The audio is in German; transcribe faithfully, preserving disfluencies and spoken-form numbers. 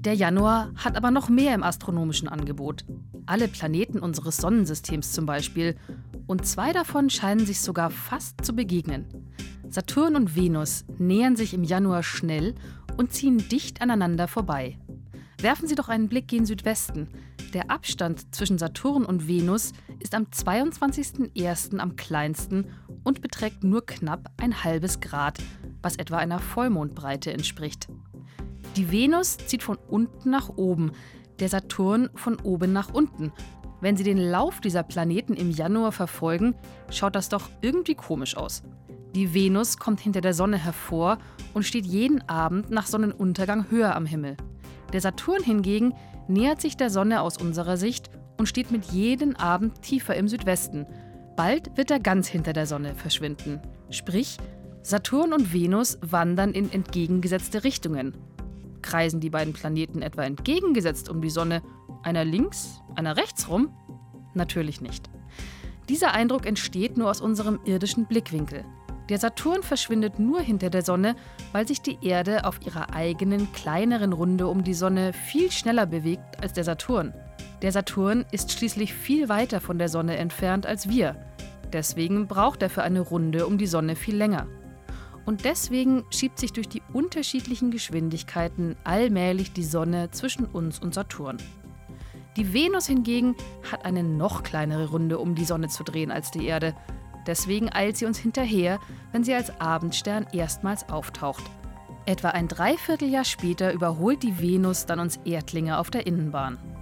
Der Januar hat aber noch mehr im astronomischen Angebot. Alle Planeten unseres Sonnensystems zum Beispiel. Und zwei davon scheinen sich sogar fast zu begegnen. Saturn und Venus nähern sich im Januar schnell und ziehen dicht aneinander vorbei. Werfen Sie doch einen Blick gen Südwesten. Der Abstand zwischen Saturn und Venus ist am zweiundzwanzigsten ersten am kleinsten und beträgt nur knapp ein halbes Grad, was etwa einer Vollmondbreite entspricht. Die Venus zieht von unten nach oben, der Saturn von oben nach unten. Wenn Sie den Lauf dieser Planeten im Januar verfolgen, schaut das doch irgendwie komisch aus. Die Venus kommt hinter der Sonne hervor und steht jeden Abend nach Sonnenuntergang höher am Himmel. Der Saturn hingegen nähert sich der Sonne aus unserer Sicht und steht mit jedem Abend tiefer im Südwesten. Bald wird er ganz hinter der Sonne verschwinden. Sprich, Saturn und Venus wandern in entgegengesetzte Richtungen. Kreisen die beiden Planeten etwa entgegengesetzt um die Sonne, einer links, einer rechts rum? Natürlich nicht. Dieser Eindruck entsteht nur aus unserem irdischen Blickwinkel. Der Saturn verschwindet nur hinter der Sonne, weil sich die Erde auf ihrer eigenen, kleineren Runde um die Sonne viel schneller bewegt als der Saturn. Der Saturn ist schließlich viel weiter von der Sonne entfernt als wir. Deswegen braucht er für eine Runde um die Sonne viel länger. Und deswegen schiebt sich durch die unterschiedlichen Geschwindigkeiten allmählich die Sonne zwischen uns und Saturn. Die Venus hingegen hat eine noch kleinere Runde um die Sonne zu drehen als die Erde. Deswegen eilt sie uns hinterher, wenn sie als Abendstern erstmals auftaucht. Etwa ein Dreivierteljahr später überholt die Venus dann uns Erdlinge auf der Innenbahn.